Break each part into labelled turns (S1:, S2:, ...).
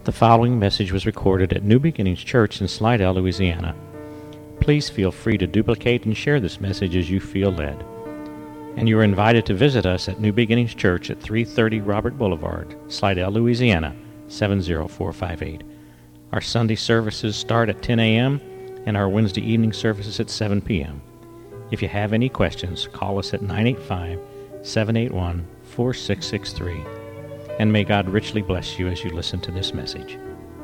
S1: The following message was recorded at New Beginnings Church in Slidell, Louisiana. Please feel free to duplicate and share this message as you feel led. And you are invited to visit us at New Beginnings Church at 330 Robert Boulevard, Slidell, Louisiana, 70458. Our Sunday services start at 10 a.m. and our Wednesday evening services at 7 p.m. If you have any questions, call us at 985-781-4663. And may God richly bless you as you listen to this message.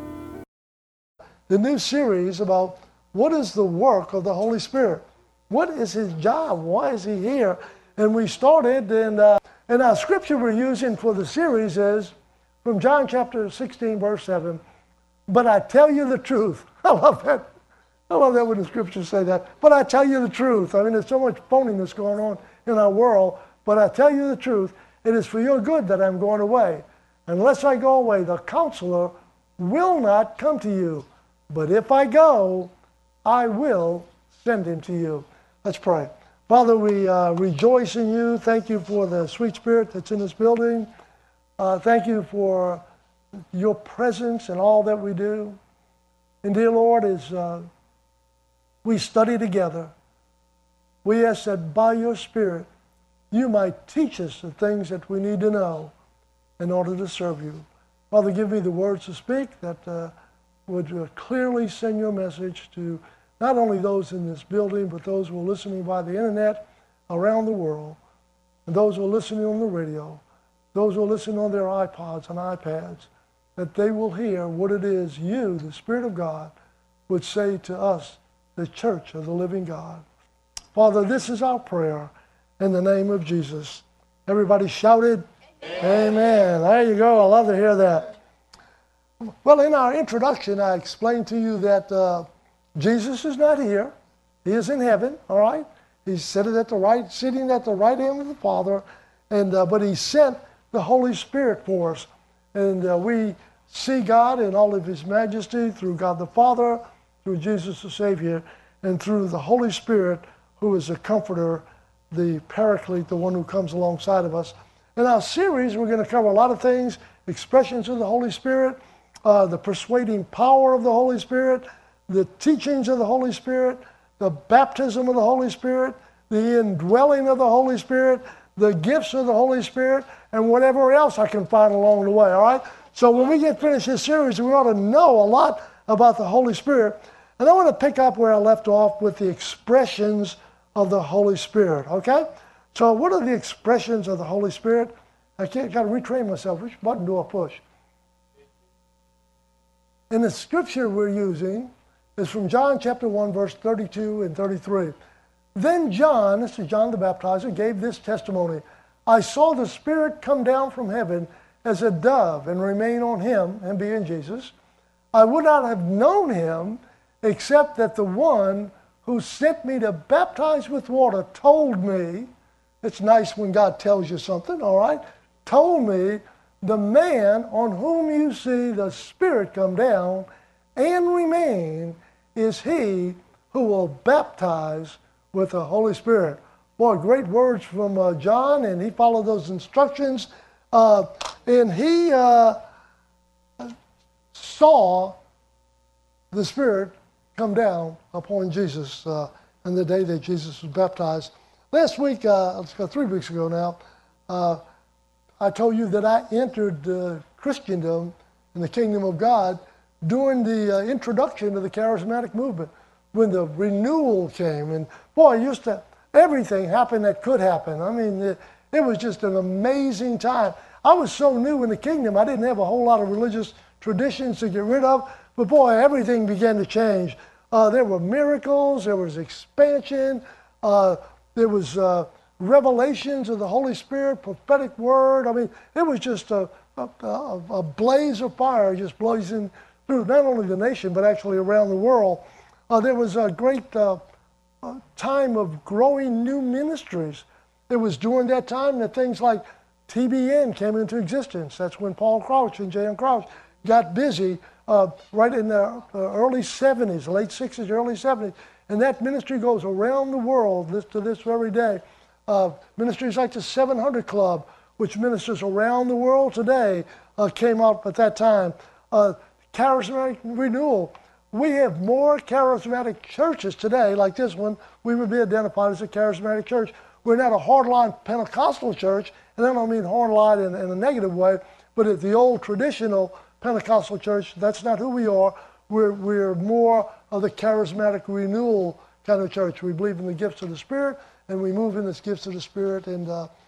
S2: The new series about what is the work of the Holy Spirit? What is His job? Why is He here? And we started, and our scripture we're using for the series is from John chapter 16, verse 7. But I tell you the truth. I love that. I love that when the scriptures say that. But I tell you the truth. I mean, there's so much phoniness going on in our world. But I tell you the truth. It is for your good that I'm going away. Unless I go away, the Counselor will not come to you. But if I go, I will send Him to you. Let's pray. Father, we rejoice in you. Thank you for the sweet spirit that's in this building. Thank you for your presence in all that we do. And dear Lord, as we study together, we ask that by your Spirit, you might teach us the things that we need to know in order to serve you. Father, give me the words to speak that would clearly send your message to not only those in this building, but those who are listening by the internet around the world, and those who are listening on the radio, those who are listening on their iPods and iPads, that they will hear what it is you, the Spirit of God, would say to us, the Church of the living God. Father, this is our prayer in the name of Jesus. Everybody shouted, Amen. There you go. I love to hear that. Well, in our introduction, I explained to you that Jesus is not here. He is in heaven, all right? He's sitting at the right hand of the Father, and but He sent the Holy Spirit for us. And we see God in all of His majesty through God the Father, through Jesus the Savior, and through the Holy Spirit, who is the Comforter, the Paraclete, the one who comes alongside of us. In our series, we're going to cover a lot of things: expressions of the Holy Spirit, the persuading power of the Holy Spirit, the teachings of the Holy Spirit, the baptism of the Holy Spirit, the indwelling of the Holy Spirit, the gifts of the Holy Spirit, and whatever else I can find along the way, all right? So when we get finished this series, we ought to know a lot about the Holy Spirit. And I want to pick up where I left off with the expressions of the Holy Spirit, okay? So what are the expressions of the Holy Spirit? I got to retrain myself. Which button do I push? And the scripture we're using is from John chapter 1, verse 32 and 33. Then John, this is John the Baptizer, gave this testimony. I saw the Spirit come down from heaven as a dove and remain on him, and being Jesus. I would not have known him except that the one who sent me to baptize with water told me. It's nice when God tells you something, all right? Told me, the man on whom you see the Spirit come down and remain is he who will baptize with the Holy Spirit. Boy, great words from John, and he followed those instructions. And he saw the Spirit come down upon Jesus on the day that Jesus was baptized. Last week, 3 weeks ago now, I told you that I entered Christendom in the kingdom of God during the introduction of the charismatic movement, when the renewal came. And boy, everything happened that could happen. I mean, it was just an amazing time. I was so new in the kingdom, I didn't have a whole lot of religious traditions to get rid of, but boy, everything began to change. There were miracles, there was expansion, there was revelations of the Holy Spirit, prophetic word. I mean, it was just a blaze of fire just blazing through not only the nation, but actually around the world. There was a great time of growing new ministries. It was during that time that things like TBN came into existence. That's when Paul Crouch and J.M. Crouch got busy right in the early 70s, late 60s, early 70s. And that ministry goes around the world to this very day. Ministries like the 700 Club, which ministers around the world today, came out at that time. charismatic renewal. We have more charismatic churches today, like this one. We would be identified as a charismatic church. We're not a hardline Pentecostal church, and I don't mean hardline in a negative way, but at the old traditional Pentecostal church, that's not who we are. We're more of the charismatic renewal kind of church. We believe in the gifts of the Spirit, and we move in the gifts of the Spirit. And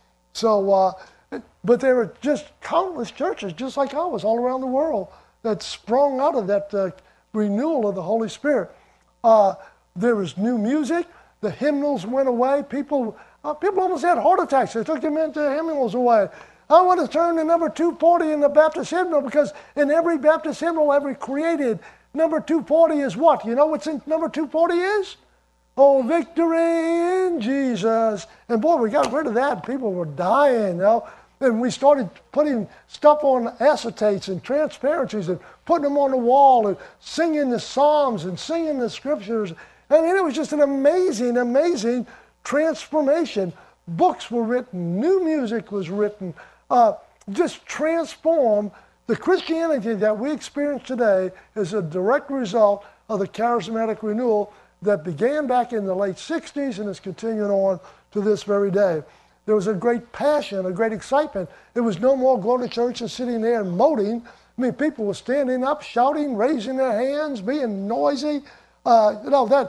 S2: but there are just countless churches, just like ours, all around the world, that sprung out of that renewal of the Holy Spirit. There was new music. The hymnals went away. People almost had heart attacks. They took them into hymnals away. I want to turn to number 240 in the Baptist hymnal, because in every Baptist hymnal ever created, number 240 is what? You know what's in number 240 is? Oh, victory in Jesus. And boy, we got rid of that. People were dying, you know. And we started putting stuff on acetates and transparencies and putting them on the wall and singing the Psalms and singing the Scriptures. I mean, it was just an amazing, amazing transformation. Books were written, new music was written, just transformed. The Christianity that we experience today is a direct result of the charismatic renewal that began back in the late 60s and is continuing on to this very day. There was a great passion, a great excitement. It was no more going to church and sitting there and moaning. I mean, people were standing up, shouting, raising their hands, being noisy. Those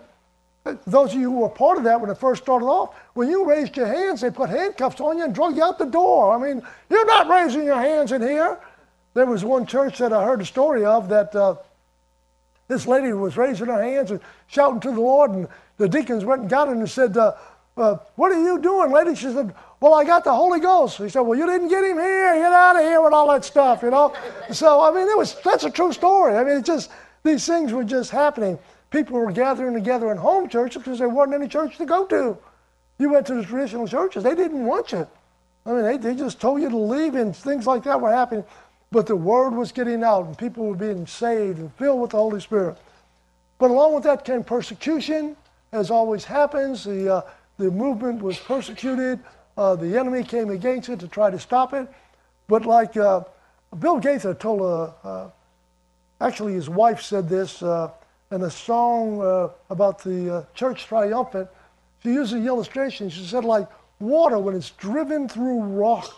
S2: of you who were part of that when it first started off, when you raised your hands, they put handcuffs on you and drug you out the door. I mean, you're not raising your hands in here. There was one church that I heard a story of that this lady was raising her hands and shouting to the Lord, and the deacons went and got her and said, what are you doing, lady? She said, well, I got the Holy Ghost. He said, well, you didn't get him here. Get out of here with all that stuff, you know. So, I mean, that's a true story. I mean, these things were just happening. People were gathering together in home church because there wasn't any church to go to. You went to the traditional churches. They didn't want you. I mean, they just told you to leave, and things like that were happening. But the word was getting out, and people were being saved and filled with the Holy Spirit. But along with that came persecution, as always happens. The movement was persecuted. The enemy came against it to try to stop it. But like Bill Gaither had told, actually his wife said this in a song about the church triumphant. She used an illustration. She said, like water when it's driven through rock,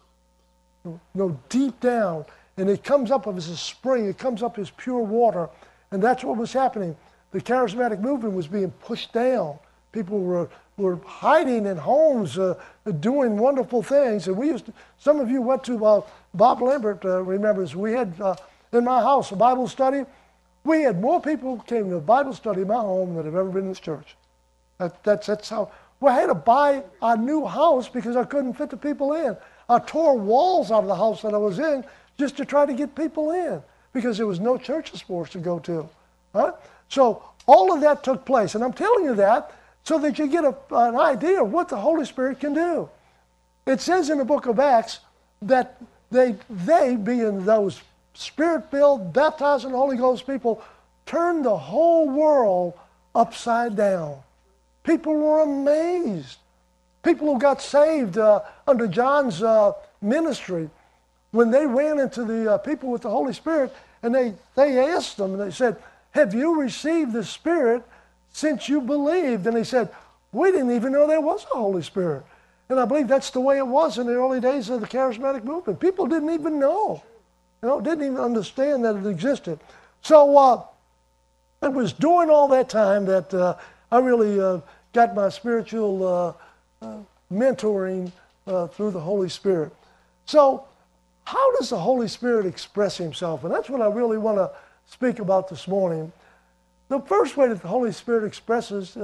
S2: deep down, and it comes up as a spring. It comes up as pure water. And that's what was happening. The charismatic movement was being pushed down. People were hiding in homes, doing wonderful things. And some of you went to, Bob Lambert remembers, we had in my house a Bible study. We had more people who came to a Bible study in my home than have ever been in this church. That's how. Well, I had to buy a new house because I couldn't fit the people in. I tore walls out of the house that I was in just to try to get people in because there was no churches for us to go to. Right? So all of that took place. And I'm telling you that so that you get an idea of what the Holy Spirit can do. It says in the book of Acts that they being those Spirit-filled, baptized in the Holy Ghost people, turned the whole world upside down. People were amazed. People who got saved under John's ministry, when they ran into the people with the Holy Spirit, and they asked them, and they said, have you received the Spirit since you believed? And they said, we didn't even know there was a Holy Spirit. And I believe that's the way it was in the early days of the charismatic movement. People didn't even know, didn't even understand that it existed. So it was during all that time that I really got my spiritual mentoring through the Holy Spirit. So how does the Holy Spirit express himself? And that's what I really want to speak about this morning. The first way that the Holy Spirit expresses,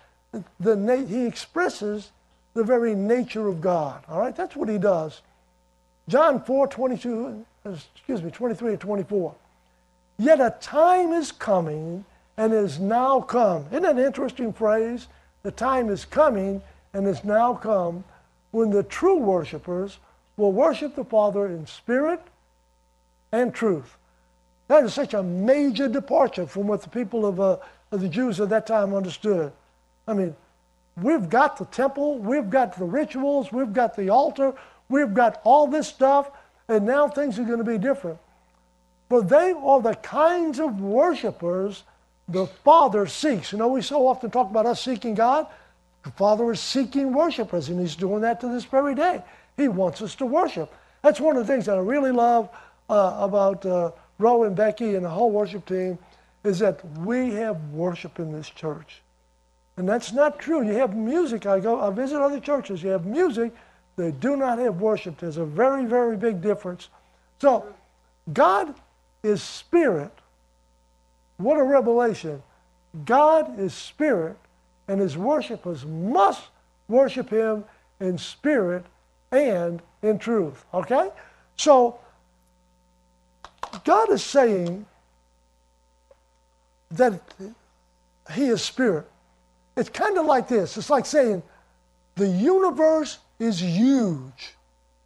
S2: he expresses the very nature of God. All right, that's what he does. John 4:23 and 24. Yet a time is coming and is now come. Isn't that an interesting phrase? The time is coming and is now come when the true worshipers will worship the Father in spirit and truth. That is such a major departure from what the people of the Jews at that time understood. I mean, we've got the temple, we've got the rituals, we've got the altar, we've got all this stuff, and now things are going to be different. For they are the kinds of worshipers the Father seeks. You know, we so often talk about us seeking God. The Father is seeking worshipers, and He's doing that to this very day. He wants us to worship. That's one of the things that I really love about Ro and Becky and the whole worship team, is that we have worship in this church. And that's not true. You have music. I visit other churches. You have music. They do not have worship. There's a very, very big difference. So, God is spirit. What a revelation. God is spirit, and His worshipers must worship Him in spirit and in truth. Okay? So, God is saying that He is spirit. It's kind of like this. It's like saying the universe is huge.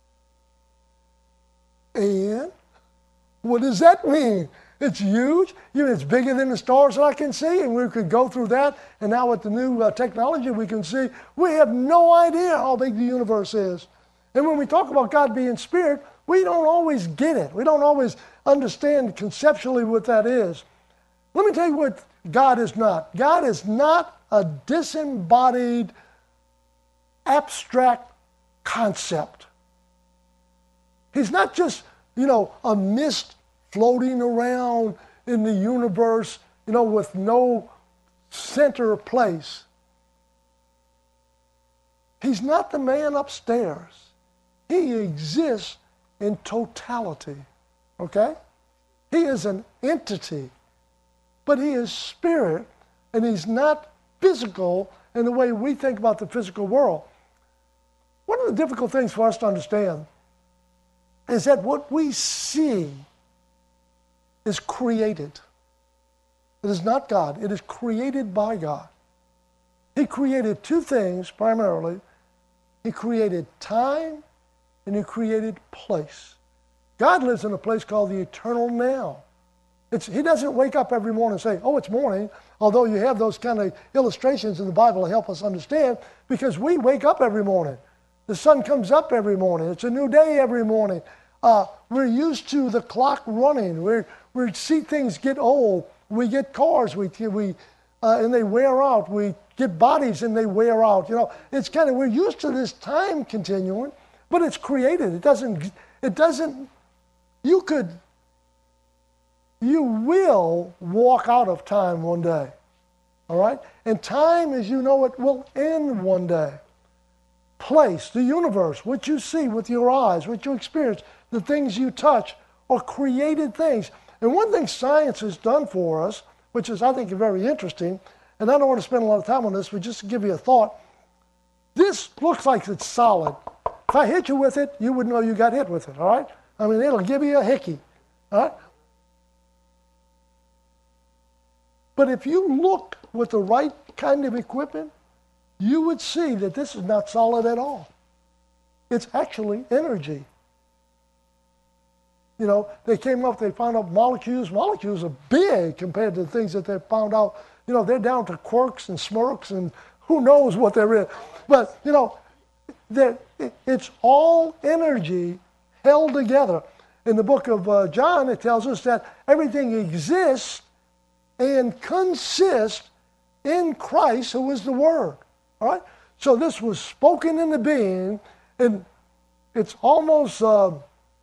S2: And what does that mean? It's huge. It's bigger than the stars that I can see, and we could go through that. And now with the new technology we can see, we have no idea how big the universe is. And when we talk about God being spirit, we don't always get it. We don't always understand conceptually what that is. Let me tell you what God is not. God is not a disembodied, abstract concept. He's not just, a mist floating around in the universe, with no center or place. He's not the man upstairs. He exists in totality, okay? He is an entity, but He is spirit, and He's not physical in the way we think about the physical world. One of the difficult things for us to understand is that what we see is created. It is not God. It is created by God. He created two things primarily. He created time and He created place. God lives in a place called the eternal now. He doesn't wake up every morning and say, oh, it's morning, although you have those kind of illustrations in the Bible to help us understand, because we wake up every morning. The sun comes up every morning. It's a new day every morning. We're used to the clock running. We see things get old. We get cars, and they wear out. We get bodies and they wear out. It's we're used to this time continuing, but it's created. It doesn't, you will walk out of time one day, all right? And time, as you know it, will end one day. Place, the universe, what you see with your eyes, what you experience, the things you touch, are created things. And one thing science has done for us, which is, I think, very interesting, and I don't want to spend a lot of time on this, but just to give you a thought, this looks like it's solid. If I hit you with it, you would know you got hit with it, all right? I mean, it'll give you a hickey, all right? But if you look with the right kind of equipment, you would see that this is not solid at all. It's actually energy. They found out molecules. Molecules are big compared to the things that they found out. They're down to quarks and smirks and who knows what they're in. But, it's all energy held together. In the book of John, it tells us that everything exists and consists in Christ, who is the Word. All right? So this was spoken into being, and it's almost, now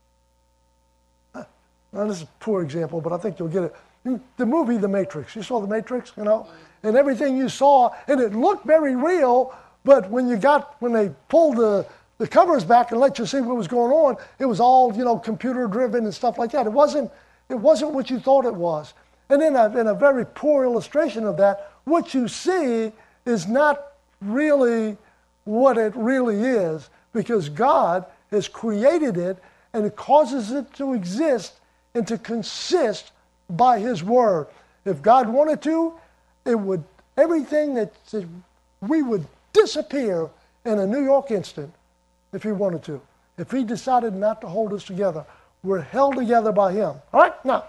S2: this is a poor example, but I think you'll get it. The movie The Matrix. You saw The Matrix, and everything you saw, and it looked very real, but when they pulled the covers back and let you see what was going on, it was all, computer driven and stuff like that. It wasn't what you thought it was. And then in a very poor illustration of that, what you see is not really what it really is, because God has created it and it causes it to exist and to consist by His Word. If God wanted to, we would disappear in a New York instant if He wanted to. If He decided not to hold us together, we're held together by Him. All right? Now,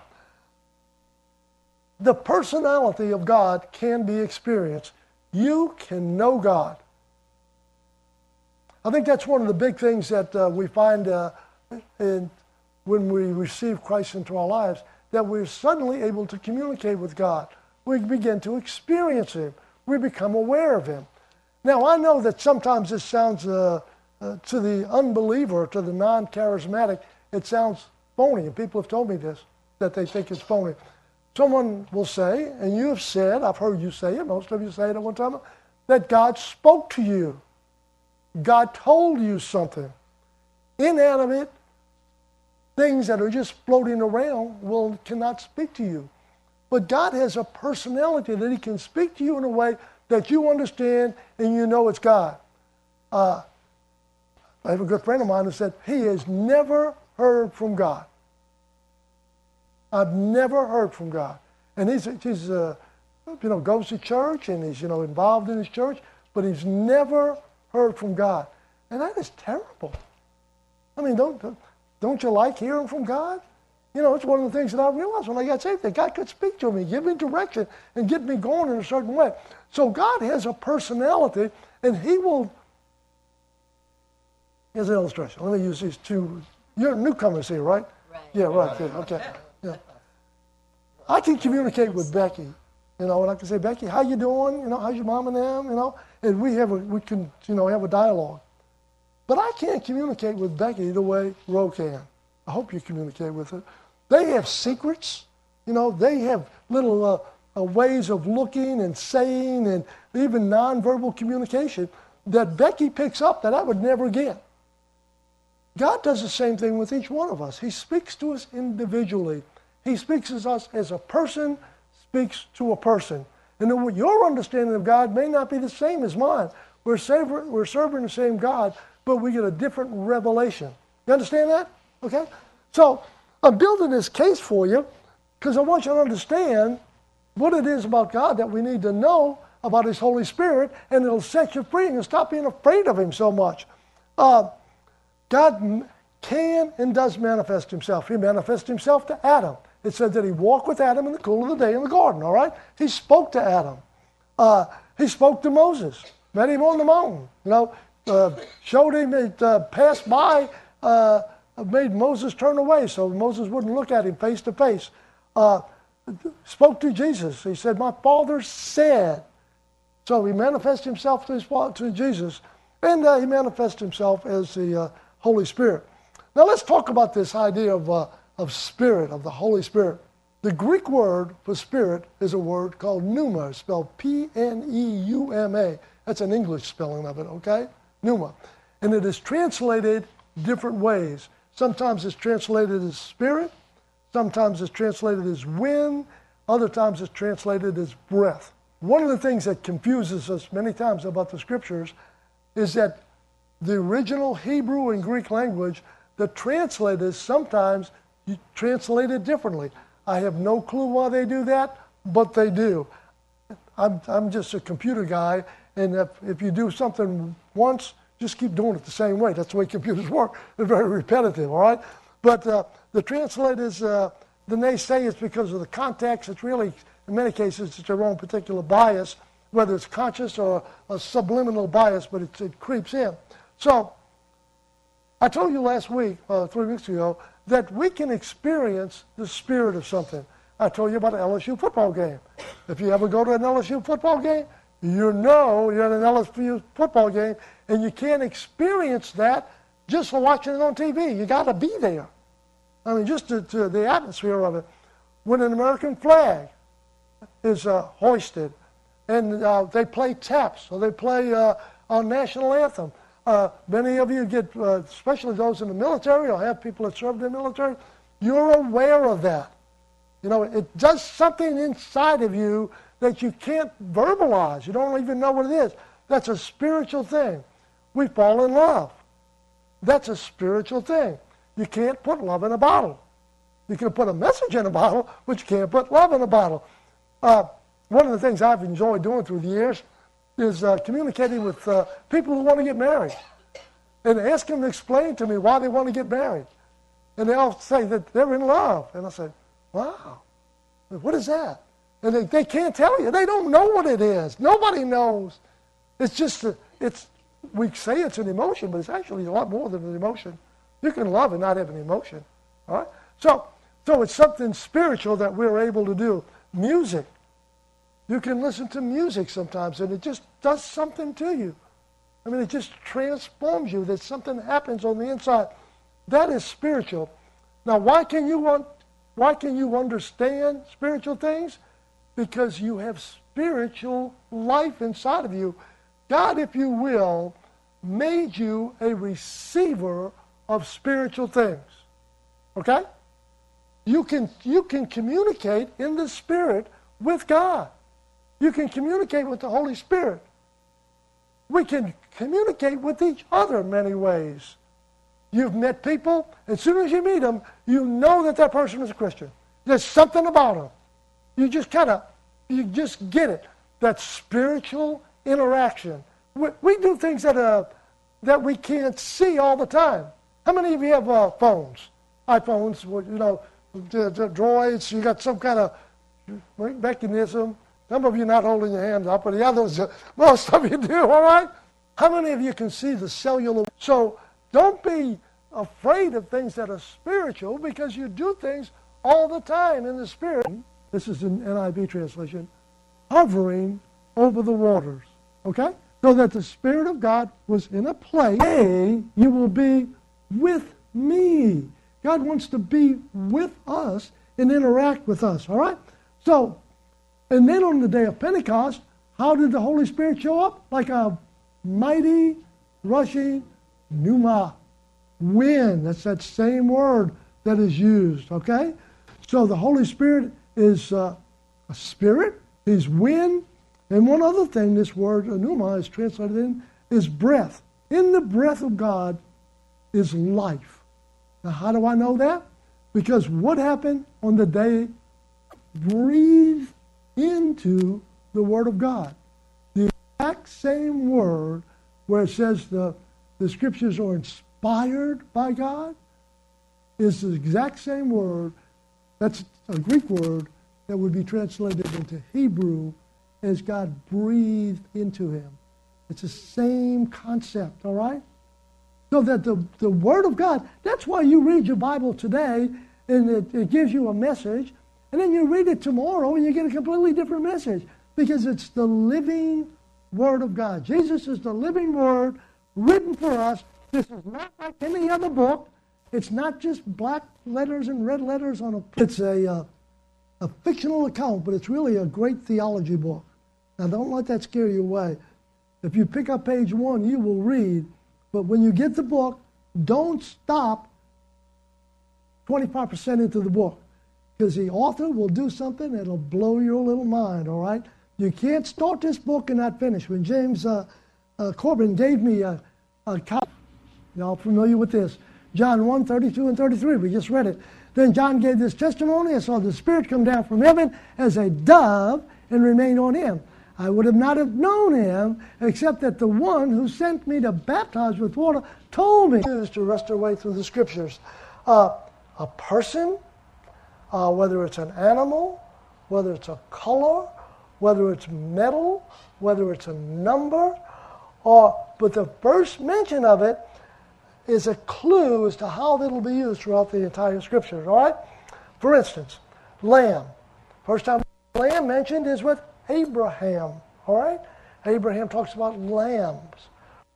S2: the personality of God can be experienced. You can know God. I think that's one of the big things that we find when we receive Christ into our lives, that we're suddenly able to communicate with God. We begin to experience Him. We become aware of Him. Now, I know that sometimes this sounds, to the unbeliever, to the non-charismatic, it sounds phony. And people have told me this, that they think it's phony. Someone will say, and you have said, I've heard you say it, most of you say it at one time, that God spoke to you. God told you something. Inanimate things that are just floating around cannot speak to you. But God has a personality that He can speak to you in a way that you understand and you know it's God. I have a good friend of mine who said he has never heard from God. I've never heard from God. And he's goes to church and he's, involved in his church, but he's never heard from God. And that is terrible. I mean, don't you like hearing from God? It's one of the things that I realized when I got saved, that God could speak to me, give me direction, and get me going in a certain way. So God has a personality, and He will... Here's an illustration. Let me use these two. You're newcomers here, right?
S3: Right.
S2: Yeah, right. Yeah, okay. Yeah. I can communicate with Becky, and I can say, Becky, how you doing? How's your mom and them? And we can have a dialogue. But I can't communicate with Becky the way Ro can. I hope you communicate with her. They have secrets. They have little ways of looking and saying and even nonverbal communication that Becky picks up that I would never get. God does the same thing with each one of us. He speaks to us individually. He speaks to us as a person speaks to a person. And then your understanding of God may not be the same as mine. We're serving the same God, but we get a different revelation. You understand that? Okay? So I'm building this case for you because I want you to understand what it is about God that we need to know about His Holy Spirit, and it'll set you free and stop being afraid of Him so much. God can and does manifest Himself. He manifested Himself to Adam. It said that He walked with Adam in the cool of the day in the garden, all right? He spoke to Adam. He spoke to Moses, met him on the mountain, showed him it passed by, made Moses turn away so Moses wouldn't look at him face to face. Spoke to Jesus. He said, my Father said. So He manifested Himself to Jesus, and He manifested Himself as the Holy Spirit. Now let's talk about this idea of Spirit, of the Holy Spirit. The Greek word for Spirit is a word called pneuma, spelled P-N-E-U-M-A. That's an English spelling of it, okay? Pneuma. And it is translated different ways. Sometimes it's translated as spirit. Sometimes it's translated as wind. Other times it's translated as breath. One of the things that confuses us many times about the Scriptures is that the original Hebrew and Greek language, the translators sometimes translate it differently. I have no clue why they do that, but they do. I'm just a computer guy, and if you do something once, just keep doing it the same way. That's the way computers work. They're very repetitive, all right? But the translators, then they say it's because of the context. It's really, in many cases, it's their own particular bias, whether it's conscious or a subliminal bias, but it creeps in. So I told you last week, 3 weeks ago, that we can experience the spirit of something. I told you about an LSU football game. If you ever go to an LSU football game, you know you're at an LSU football game, and you can't experience that just for watching it on TV. You got to be there. I mean, just to the atmosphere of it. When an American flag is hoisted, and they play taps, or they play our national anthem. Many of you get, especially those in the military, or have people that serve in the military, you're aware of that. It does something inside of you that you can't verbalize. You don't even know what it is. That's a spiritual thing. We fall in love. That's a spiritual thing. You can't put love in a bottle. You can put a message in a bottle, but you can't put love in a bottle. One of the things I've enjoyed doing through the years is communicating with people who want to get married and ask them to explain to me why they want to get married. And they all say that they're in love. And I say, wow, what is that? And they can't tell you. They don't know what it is. Nobody knows. It's just, we say it's an emotion, but it's actually a lot more than an emotion. You can love and not have an emotion. All right? So So it's something spiritual that we're able to do. Music. You can listen to music sometimes, and it just does something to you. I mean, it just transforms you. That something happens on the inside. That is spiritual. Now, why can you understand spiritual things? Because you have spiritual life inside of you. God, if you will, made you a receiver of spiritual things. Okay? You can communicate in the Spirit with God. You can communicate with the Holy Spirit. We can communicate with each other in many ways. You've met people, as soon as you meet them, you know that that person is a Christian. There's something about them. You just get it. That spiritual interaction. We do things that we can't see all the time. How many of you have phones? iPhones, the droids, you got some kind of mechanism. Some of you are not holding your hands up, but the others, most of you do, all right? How many of you can see the cellular? So don't be afraid of things that are spiritual, because you do things all the time in the Spirit. This is an NIV translation. Hovering over the waters, okay? So that the Spirit of God was in a place. Hey, you will be with me. God wants to be with us and interact with us, all right? So, and then on the day of Pentecost, how did the Holy Spirit show up? Like a mighty, rushing pneuma, wind. That's that same word that is used, okay? So the Holy Spirit is a spirit, He's wind, and one other thing this word pneuma is translated in is breath. In the breath of God is life. Now, how do I know that? Because what happened on the day breathed into the Word of God? The exact same word where it says the Scriptures are inspired by God is the exact same word. That's a Greek word that would be translated into Hebrew as God breathed into him. It's the same concept, all right? So that the Word of God, that's why you read your Bible today and it gives you a message, and then you read it tomorrow and you get a completely different message, because it's the living Word of God. Jesus is the living Word written for us. This is not like any other book. It's not just black letters and red letters on a... It's a fictional account, but it's really a great theology book. Now, don't let that scare you away. If you pick up page 1, you will read. But when you get the book, don't stop 25% into the book, because the author will do something that'll blow your little mind, all right? You can't start this book and not finish. When James Corbin gave me a copy, y'all familiar with this, John 1, 32 and 33, we just read it. Then John gave this testimony: I saw the Spirit come down from heaven as a dove and remain on him. I would have not have known him except that the one who sent me to baptize with water told me. Is to rest our way through the Scriptures. A person, whether it's an animal, whether it's a color, whether it's metal, whether it's a number, but the first mention of it is a clue as to how it'll be used throughout the entire Scriptures, all right? For instance, lamb. First time lamb mentioned is with Abraham, all right? Abraham talks about lambs.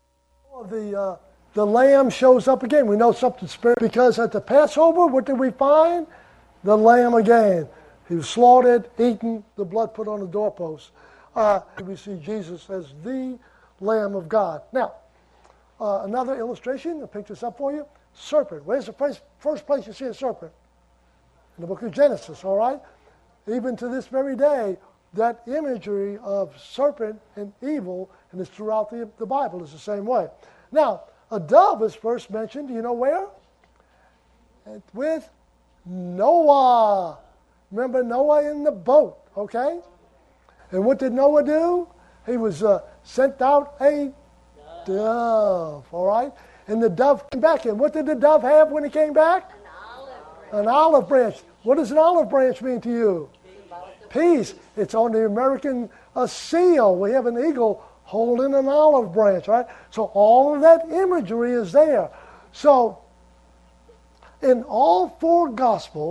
S2: The lamb shows up again. We know something spiritual, because at the Passover, what did we find? The lamb again. He was slaughtered, eaten, the blood put on the doorpost. We see Jesus as the Lamb of God. Now, another illustration, I'll pick this up for you. Serpent. Where's the first place you see a serpent? In the book of Genesis, all right? Even to this very day, that imagery of serpent and evil, and it's throughout the Bible, is the same way. Now, a dove is first mentioned, do you know where? With Noah. Remember Noah in the boat, okay? And what did Noah do? He was sent out a dove, all right? And the dove came back. And what did the dove have when he came back?
S3: An olive branch.
S2: An olive branch. What does an olive branch mean to you? Peace. It's on the American seal. We have an eagle holding an olive branch, right? So all of that imagery is there. So in all 4 Gospels,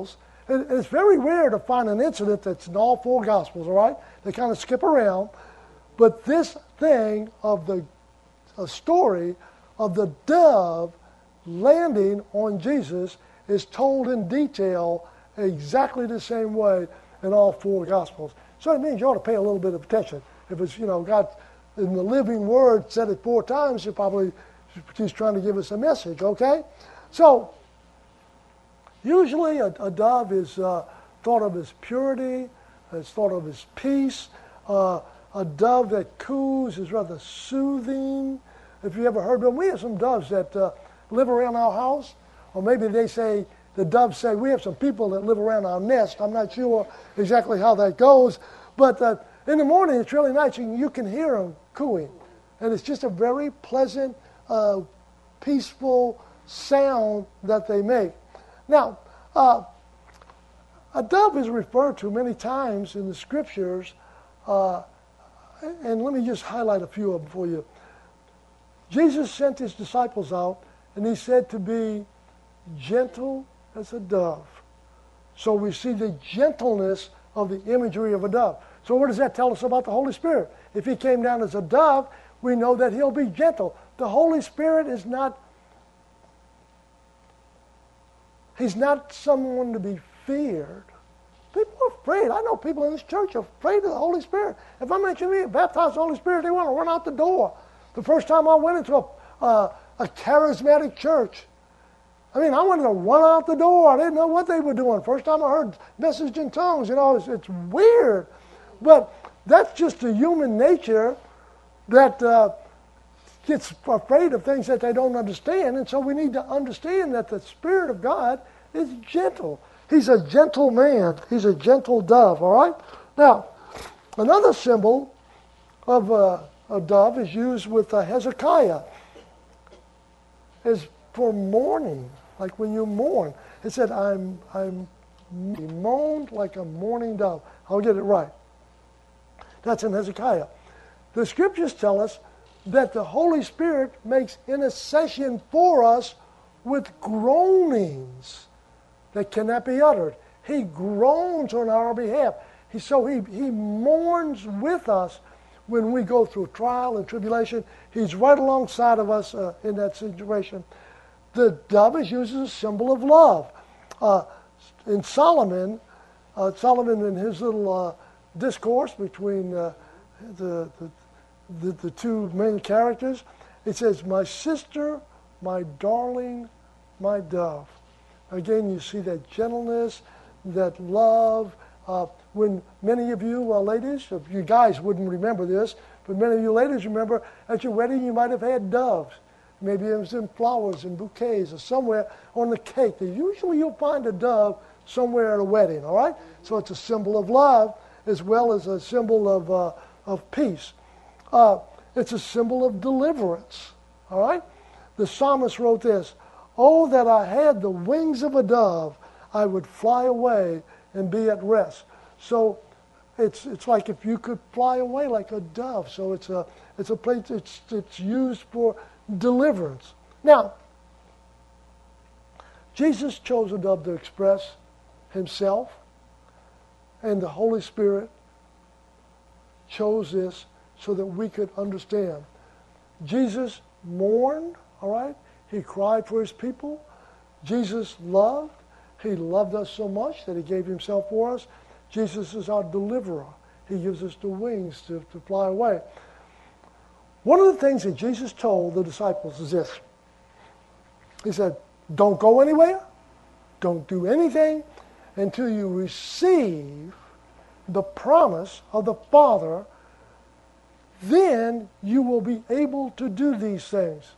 S2: it's very rare to find an incident that's in all four Gospels, all right? They kind of skip around. But this thing of a story of the dove landing on Jesus is told in detail exactly the same way in all four Gospels. So it means you ought to pay a little bit of attention. If it's, God in the living word said it 4 times, he's trying to give us a message, okay? So usually a dove is thought of as purity, it's thought of as peace. A dove that coos is rather soothing. If you ever heard them, we have some doves that live around our house, or maybe the doves say, we have some people that live around our nest. I'm not sure exactly how that goes, but in the morning it's really nice. You can hear them cooing, and it's just a very pleasant, peaceful sound that they make. Now, a dove is referred to many times in the Scriptures, and let me just highlight a few of them for you. Jesus sent his disciples out, and he said to be gentle as a dove. So we see the gentleness of the imagery of a dove. So what does that tell us about the Holy Spirit? If he came down as a dove, we know that he'll be gentle. The Holy Spirit is he's not someone to be feared. People are afraid. I know people in this church are afraid of the Holy Spirit. If I mention being baptized in the Holy Spirit, they want to run out the door. The first time I went into a charismatic church, I wanted to run out the door. I didn't know what they were doing. First time I heard message in tongues, it's weird. But that's just the human nature that gets afraid of things that they don't understand. And so we need to understand that the Spirit of God is gentle. He's a gentle man. He's a gentle dove, all right? Now, another symbol of a dove is used with Hezekiah. Is for mourning, like when you mourn. It said, he moaned like a mourning dove. I'll get it right. That's in Hezekiah. The Scriptures tell us that the Holy Spirit makes intercession for us with groanings that cannot be uttered. He groans on our behalf. He mourns with us when we go through trial and tribulation. He's right alongside of us in that situation. The dove is used as a symbol of love. In Solomon in his little discourse between the two main characters, it says, "My sister, my darling, my dove." Again, you see that gentleness, that love. When many of you ladies, you guys wouldn't remember this, but many of you ladies remember at your wedding you might have had doves. Maybe it was in flowers and bouquets or somewhere on the cake. Usually you'll find a dove somewhere at a wedding, all right? So it's a symbol of love as well as a symbol of peace. It's a symbol of deliverance, all right? The psalmist wrote this, "Oh, that I had the wings of a dove, I would fly away and be at rest." So it's like if you could fly away like a dove. So it's a place. It's used for deliverance. Now, Jesus chose a dove to express himself, and the Holy Spirit chose this so that we could understand. Jesus mourned, all right? He cried for his people. Jesus loved. He loved us so much that he gave himself for us. Jesus is our deliverer. He gives us the wings to fly away. One of the things that Jesus told the disciples is this. He said, don't go anywhere. Don't do anything until you receive the promise of the Father. Then you will be able to do these things.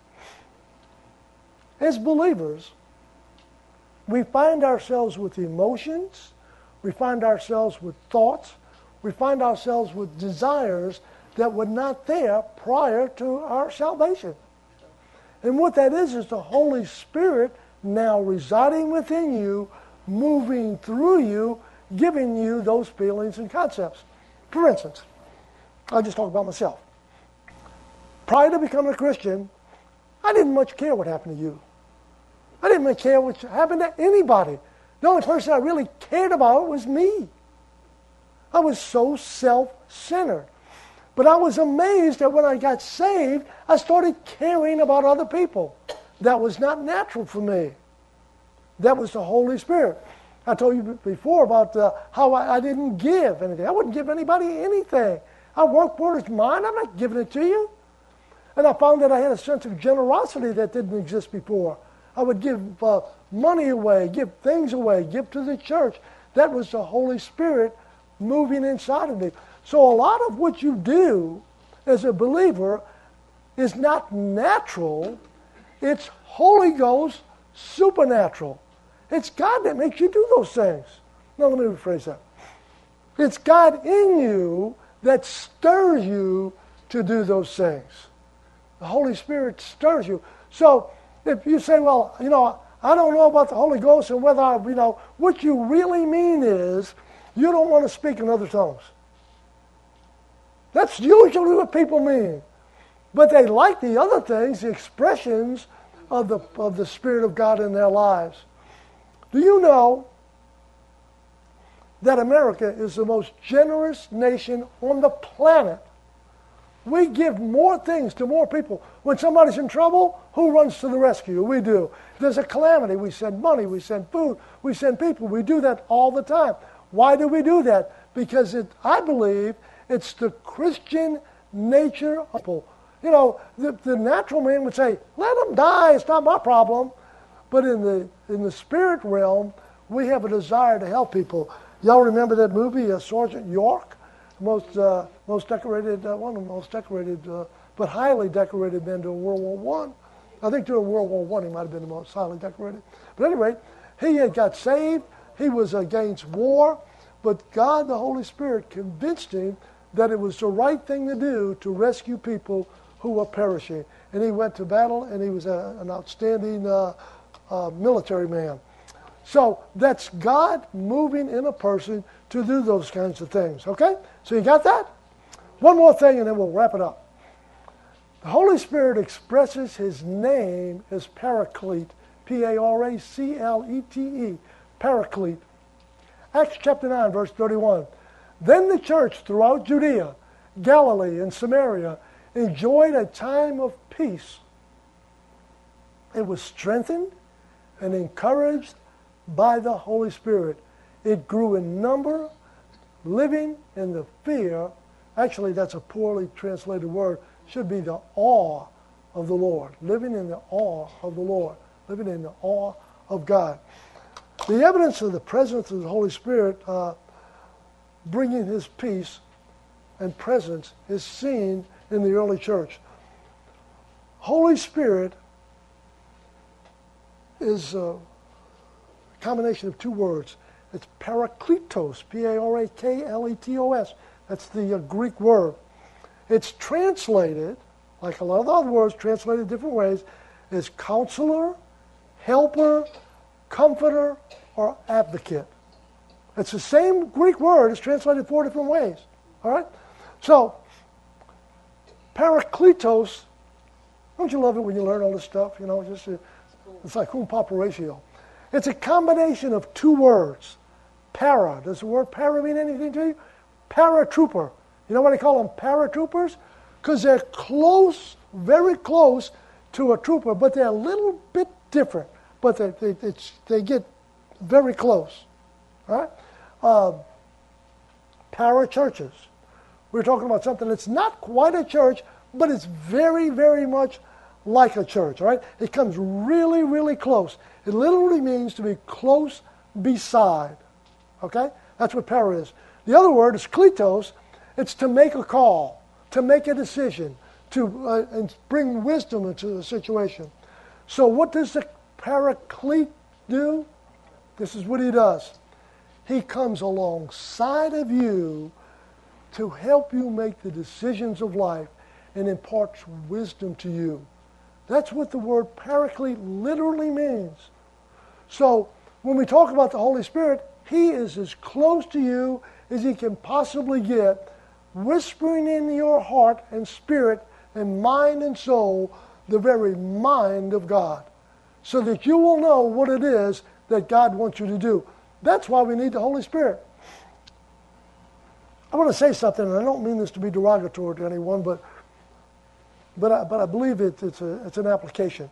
S2: As believers, we find ourselves with emotions, we find ourselves with thoughts, we find ourselves with desires that were not there prior to our salvation. And what that is the Holy Spirit now residing within you, moving through you, giving you those feelings and concepts. For instance, I'll just talk about myself. Prior to becoming a Christian, I didn't much care what happened to you. I didn't much care what happened to anybody. The only person I really cared about was me. I was so self-centered. But I was amazed that when I got saved, I started caring about other people. That was not natural for me. That was the Holy Spirit. I told you before about how I didn't give anything. I wouldn't give anybody anything. I work for it, it's mine. I'm not giving it to you. And I found that I had a sense of generosity that didn't exist before. I would give money away, give things away, give to the church. That was the Holy Spirit moving inside of me. So a lot of what you do as a believer is not natural. It's Holy Ghost supernatural. It's God that makes you do those things. Now let me rephrase that. It's God in you that stirs you to do those things. The Holy Spirit stirs you. So if you say, well, I don't know about the Holy Ghost and whether what you really mean is you don't want to speak in other tongues. That's usually what people mean. But they like the other things, the expressions of the Spirit of God in their lives. Do you know that America is the most generous nation on the planet? We give more things to more people. When somebody's in trouble, who runs to the rescue? We do. If there's a calamity, we send money, we send food, we send people. We do that all the time. Why do we do that? Because I believe it's the Christian nature of people. The natural man would say, let them die, it's not my problem. But in the spirit realm, we have a desire to help people. Y'all remember that movie, Sergeant York? Most decorated, one of the most decorated, but highly decorated men during World War I. I think during World War I, he might have been the most highly decorated. But anyway, he had got saved. He was against war. But God, the Holy Spirit, convinced him that it was the right thing to do to rescue people who were perishing. And he went to battle, and he was an outstanding military man. So that's God moving in a person to do those kinds of things. Okay? So you got that? One more thing, and then we'll wrap it up. The Holy Spirit expresses His name as Paraclete, P-A-R-A-C-L-E-T-E, Paraclete. Acts chapter 9, verse 31. Then the church throughout Judea, Galilee, and Samaria enjoyed a time of peace. It was strengthened and encouraged by the Holy Spirit. It grew in number, living in the fear. Actually, that's a poorly translated word. Should be the awe of the Lord. Living in the awe of the Lord. Living in the awe of God. The evidence of the presence of the Holy Spirit bringing His peace and presence is seen in the early church. Holy Spirit is a combination of two words. It's parakletos, P-A-R-A-K-L-E-T-O-S. That's the Greek word. It's translated, like a lot of the other words translated different ways, as counselor, helper, comforter, or advocate. It's the same Greek word. It's translated 4 different ways. All right? So, parakletos, don't you love it when you learn all this stuff? It's like cum ratio. It's a combination of two words. Para. Does the word para mean anything to you? Paratrooper. You know why they call them paratroopers? Because they're close, very close to a trooper, but they're a little bit different. But they get very close. All right? Para churches. We're talking about something that's not quite a church, but it's very, very much like a church. All right? It comes really, really close. It literally means to be close beside. Okay? That's what para is. The other word is kletos. It's to make a call, to make a decision, to and bring wisdom into the situation. So what does the paraclete do? This is what he does. He comes alongside of you to help you make the decisions of life and imparts wisdom to you. That's what the word paraclete literally means. So when we talk about the Holy Spirit, He is as close to you as He can possibly get, whispering in your heart and spirit and mind and soul the very mind of God, so that you will know what it is that God wants you to do. That's why we need the Holy Spirit. I want to say something, and I don't mean this to be derogatory to anyone, but I believe it's an application.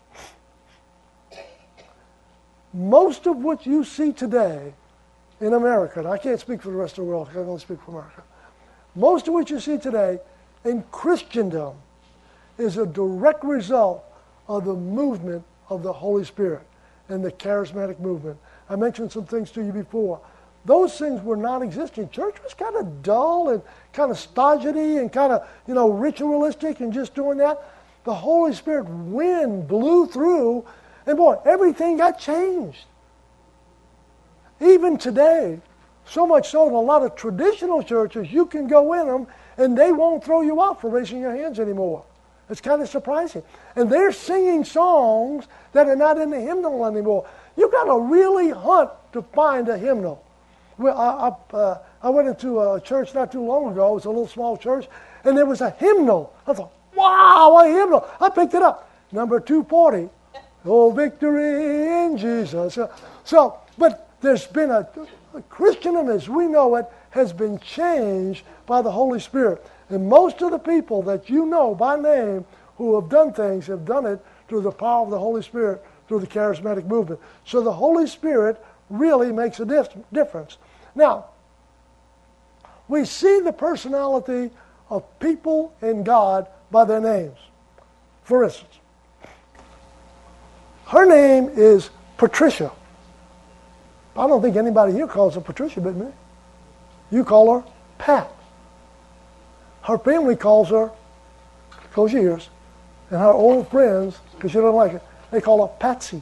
S2: Most of what you see today in America, and I can't speak for the rest of the world, I can only speak for America. Most of what you see today in Christendom is a direct result of the movement of the Holy Spirit and the charismatic movement. I mentioned some things to you before. Those things were not existing. Church was kind of dull and kind of stodgy and kind of, ritualistic and just doing that. The Holy Spirit wind blew through, and boy, everything got changed. Even today, so much so in a lot of traditional churches, you can go in them and they won't throw you out for raising your hands anymore. It's kind of surprising. And they're singing songs that are not in the hymnal anymore. You've got to really hunt to find a hymnal. Well, I went into a church not too long ago. It was a little small church, and there was a hymnal. I thought, wow, a hymnal. I picked it up. Number 240. Oh, victory in Jesus. But there's been a Christendom as we know it has been changed by the Holy Spirit. And most of the people that you know by name who have done things have done it through the power of the Holy Spirit, through the charismatic movement. So the Holy Spirit really makes a difference. Now, we see the personality of people in God by their names. For instance, her name is Patricia. I don't think anybody here calls her Patricia but me. You call her Pat. Her family calls her, close your ears, and her old friends, because you don't like it, they call her Patsy.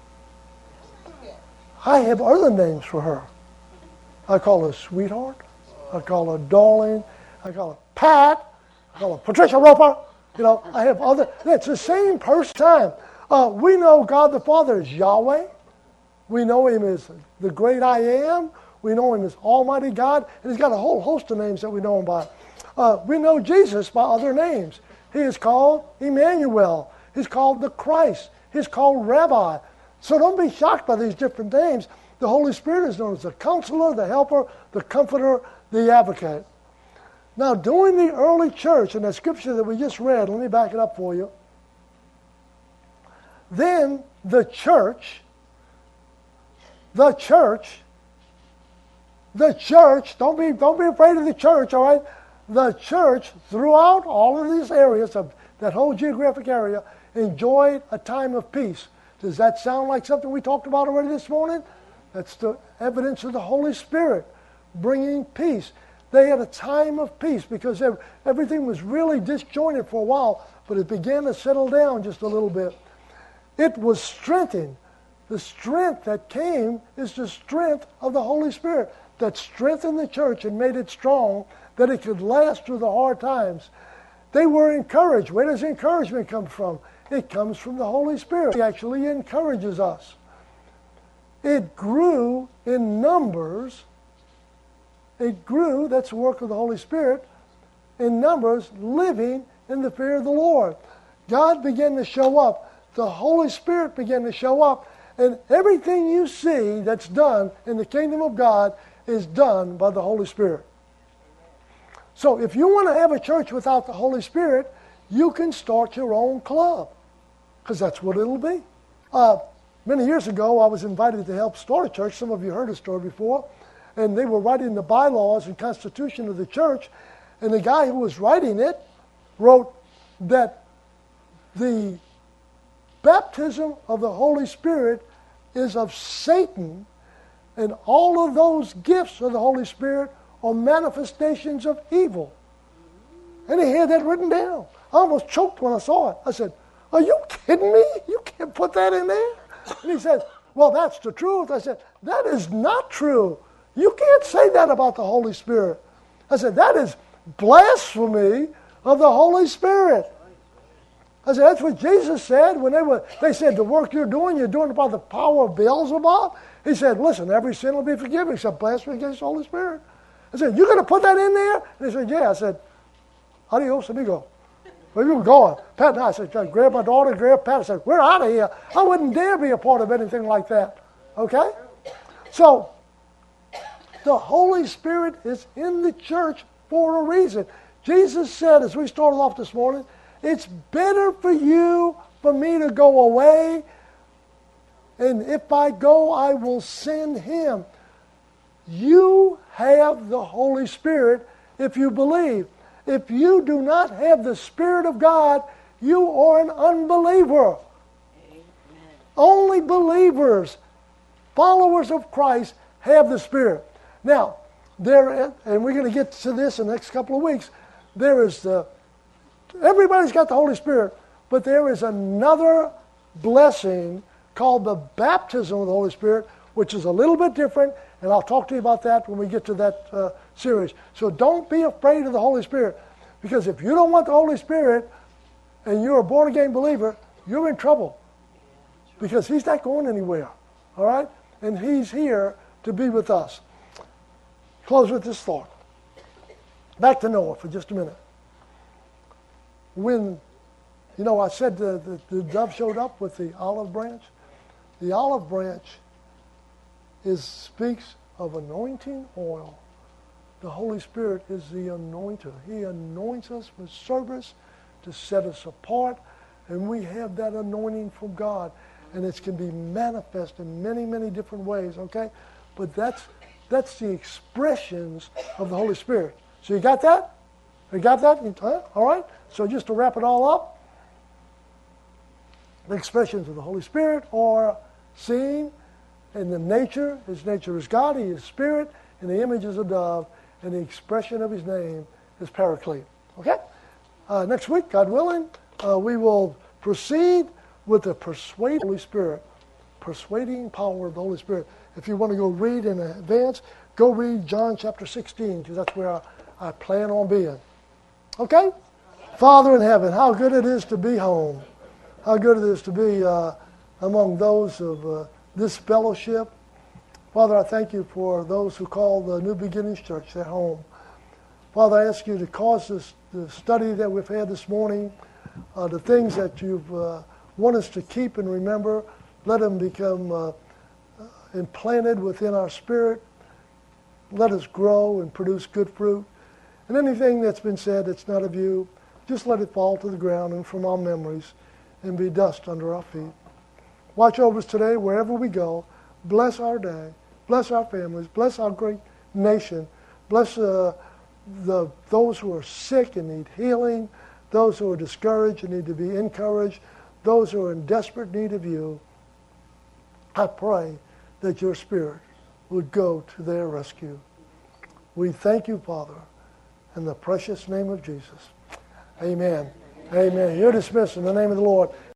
S2: I have other names for her. I call her Sweetheart. I call her Darling. I call her Pat. I call her Patricia Roper. I have other. It's the same person. We know God the Father is Yahweh. We know Him as the great I Am. We know Him as Almighty God. And He's got a whole host of names that we know Him by. We know Jesus by other names. He is called Emmanuel. He's called the Christ. He's called Rabbi. So don't be shocked by these different names. The Holy Spirit is known as the Counselor, the Helper, the Comforter, the Advocate. Now, during the early church, in the scripture that we just read, let me back it up for you. Then the church, don't be afraid of the church, all right? The church, throughout all of these areas, of that whole geographic area, enjoyed a time of peace. Does that sound like something we talked about already this morning? That's the evidence of the Holy Spirit bringing peace. They had a time of peace because everything was really disjointed for a while, but it began to settle down just a little bit. It was strengthened. The strength that came is the strength of the Holy Spirit that strengthened the church and made it strong, that it could last through the hard times. They were encouraged. Where does encouragement come from? It comes from the Holy Spirit. He actually encourages us. It grew in numbers. It grew, that's the work of the Holy Spirit, in numbers, living in the fear of the Lord. God began to show up. The Holy Spirit began to show up. And everything you see that's done in the kingdom of God is done by the Holy Spirit. So if you want to have a church without the Holy Spirit, you can start your own club, because that's what it'll be. Many years ago, I was invited to help start a church. Some of you heard the story before. And they were writing the bylaws and constitution of the church. And the guy who was writing it wrote that the baptism of the Holy Spirit is of Satan, and all of those gifts of the Holy Spirit are manifestations of evil. And he had that written down. I almost choked when I saw it. I said, "Are you kidding me? You can't put that in there?" And he said, "Well, that's the truth." I said, "That is not true. You can't say that about the Holy Spirit." I said, "That is blasphemy of the Holy Spirit." I said, "That's what Jesus said when they said the work you're doing it by the power of Beelzebub." He said, "Listen, every sin will be forgiven except blasphemy against the Holy Spirit." I said, "You're going to put that in there?" And he said, "Yeah." I said, "Adios, amigo." Where you going? Pat and I said, "Grab my daughter, grab Pat." I said, "We're out of here." I wouldn't dare be a part of anything like that. Okay? So, the Holy Spirit is in the church for a reason. Jesus said, as we started off this morning, it's better for me to go away, and if I go, I will send him. You have the Holy Spirit if you believe. If you do not have the Spirit of God, you are an unbeliever. Amen. Only believers, followers of Christ, have the Spirit. Now, and we're going to get to this in the next couple of weeks, everybody's got the Holy Spirit, but there is another blessing called the baptism of the Holy Spirit, which is a little bit different, and I'll talk to you about that when we get to that series. So don't be afraid of the Holy Spirit, because if you don't want the Holy Spirit and you're a born-again believer, you're in trouble, because he's not going anywhere, all right? And he's here to be with us. Close with this thought. Back to Noah for just a minute. When, I said the dove showed up with the olive branch. The olive branch speaks of anointing oil. The Holy Spirit is the anointer. He anoints us with service to set us apart, and we have that anointing from God, and it can be manifest in many, many different ways, okay? But that's the expressions of the Holy Spirit. So you got that? You got that? All right? So just to wrap it all up, the expressions of the Holy Spirit are seen in the nature. His nature is God. He is Spirit. And the image is a dove. And the expression of his name is Paraclete. Okay? Next week, God willing, we will proceed with the persuading Holy Spirit. Persuading power of the Holy Spirit. If you want to go read in advance, go read John chapter 16, because that's where I plan on being. Okay? Father in heaven, how good it is to be home. How good it is to be among those of this fellowship. Father, I thank you for those who call the New Beginnings Church their home. Father, I ask you to cause the study that we've had this morning, the things that you've want us to keep and remember, let them become implanted within our spirit. Let us grow and produce good fruit. And anything that's been said that's not of you, just let it fall to the ground and from our memories and be dust under our feet. Watch over us today wherever we go. Bless our day. Bless our families. Bless our great nation. Bless those who are sick and need healing. Those who are discouraged and need to be encouraged. Those who are in desperate need of you. I pray that your Spirit would go to their rescue. We thank you, Father, in the precious name of Jesus. Amen. Amen. You're dismissed in the name of the Lord.